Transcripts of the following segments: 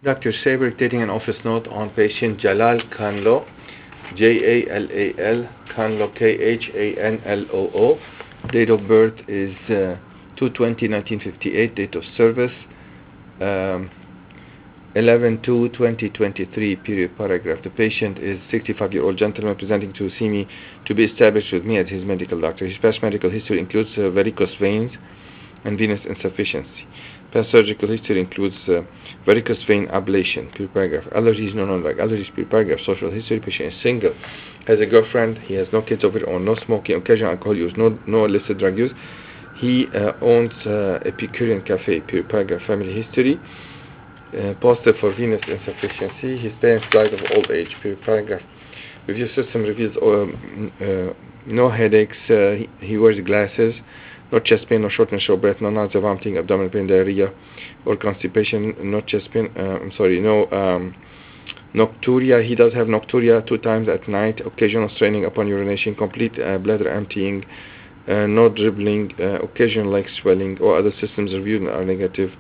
Dr. Saber dictating an office note on patient Jalal Khanlo, Jalal Khanlo, Khanloo. Date of birth is 2/20/1958. Date of service 11/2/2023. Period. Paragraph. The patient is 65-year-old gentleman presenting to see me to be established with me as his medical doctor. His past medical history includes varicose veins and venous insufficiency. Past surgical history includes varicose vein ablation. Period. Paragraph. Allergies, no non-drug allergies. Period. Paragraph. Social history: patient is single, has a girlfriend, he has no kids of his own, no smoking, occasional alcohol use, no illicit drug use. He owns Epicurean Cafe. Period. Paragraph. Family history: positive for venous insufficiency. His parents died of old age. Period. Paragraph. Review system reveals no headaches. He wears glasses. No chest pain, no shortness of breath, no nausea, vomiting, abdominal pain, diarrhea, or constipation. No chest pain. No nocturia. He does have nocturia 2 times at night. Occasional straining upon urination. Complete bladder emptying. No dribbling. Occasional leg swelling. Or other systems reviewed are negative.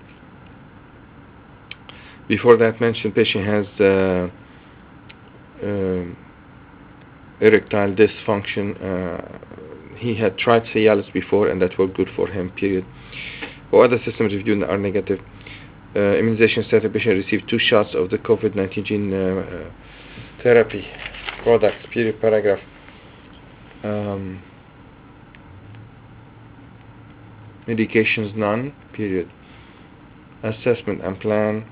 Before that mentioned, patient has erectile dysfunction. He had tried Cialis before and that worked good for him, period. Or other systems reviewed are negative. Immunization status: patient received 2 shots of the COVID-19 gene therapy products, period. Paragraph. Medications none, period. Assessment and plan: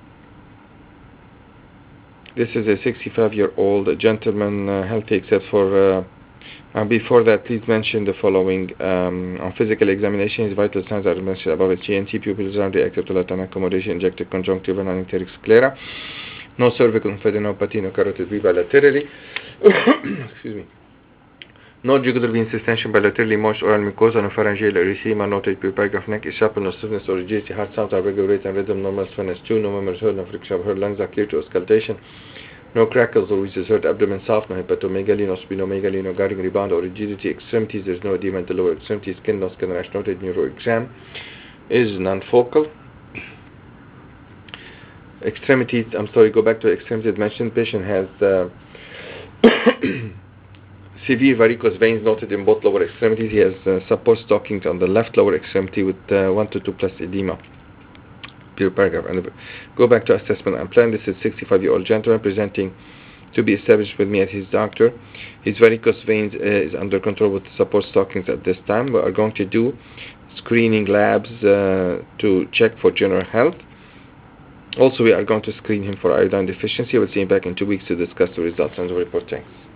this is a 65-year-old gentleman, healthy except for before that, please mention the following. On physical examination, his vital signs are mentioned above as GNT, pupils round reactive to latent accommodation, injected conjunctiva, non-icteric sclera, no cervical lymphadenopathy, no carotid V bilaterally, excuse me, no jugular vein distension, bilaterally moist oral mucosa, no pharyngeal erythema, noted paragraph. Neck is sharp, no stiffness or rigidity, heart sounds are regular rate and rhythm, normal soreness 2, no murmurs heard, no friction of heard, lungs are clear to auscultation, no crackles or wheezes heard, abdomen soft, no hepatomegaly, no splenomegaly, no guarding rebound or rigidity. Extremities: there's no edema in the lower extremity. Skin, no skin rash noted. Neuro exam is non-focal. Extremities, go back to extremities mentioned. Patient has severe varicose veins noted in both lower extremities. He has support stockings on the left lower extremity with 1 to 2 plus edema. Period. Paragraph. And go back to assessment and plan. This is 65-year-old gentleman presenting to be established with me as his doctor. His varicose veins is under control with support stockings at this time. We are going to do screening labs to check for general health. Also, we are going to screen him for iodine deficiency. We'll see him back in 2 weeks to discuss the results and the report. Thanks.